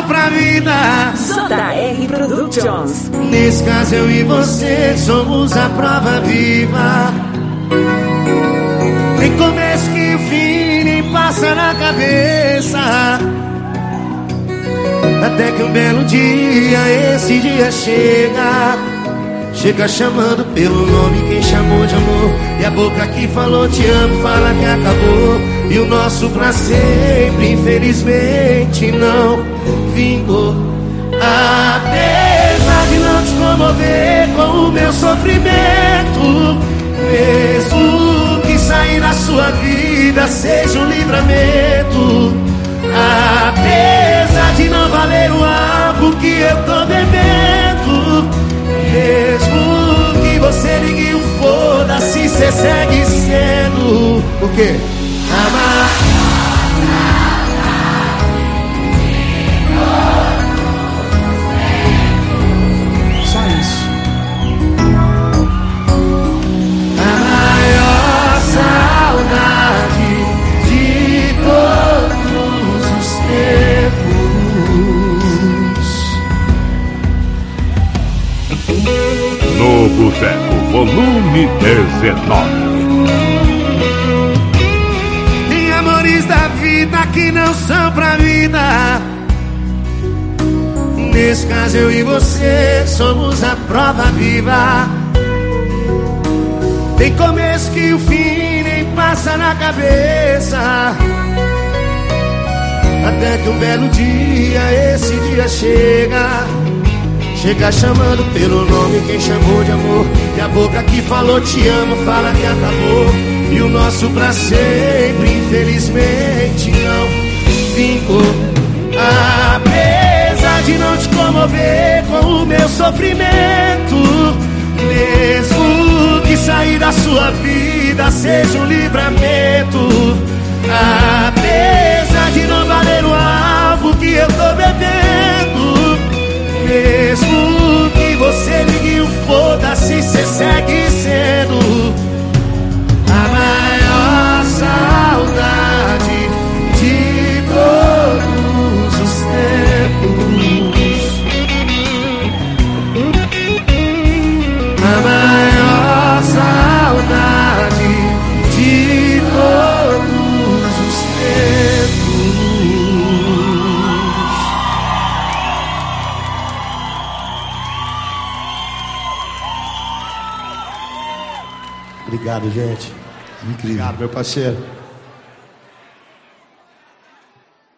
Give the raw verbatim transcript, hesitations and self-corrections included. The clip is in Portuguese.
pra vida. J R Productions. Nesse caso eu e você somos a prova viva. Nem começo que o fim nem passa na cabeça. Até que um belo dia, esse dia chega. Chega chamando pelo nome quem chamou de amor. E a boca que falou te amo fala que acabou. E o nosso pra sempre infelizmente não vingou. Apesar de não te comover com o meu sofrimento, mesmo que sair da sua vida seja um livramento. Apesar de não valer o álcool que eu tô bebendo, mesmo que você ligue o foda-se, cê segue sendo o quê? Amar. Só isso. A maior saudade de todos os tempos. No Boteco, volume dezenove. Tem amores da vida que não são pra vida. Nesse caso eu e você somos a prova viva. Tem começo que o fim nem passa na cabeça. Até que um belo dia, esse dia chega. Chega chamando pelo nome quem chamou de amor. E a boca que falou te amo fala que acabou. E o nosso pra sempre infelizmente não vingou. Apesar de não te comover com o meu sofrimento, mesmo que sair da sua vida seja um livramento. Apesar de não valer o álcool que eu tô bebendo, mesmo que você ligue o foda-se, cê segue sendo a maior saudade de todos os tempos. A maior saudade de todos os tempos. Obrigado, gente. Incrível. Obrigado, meu parceiro.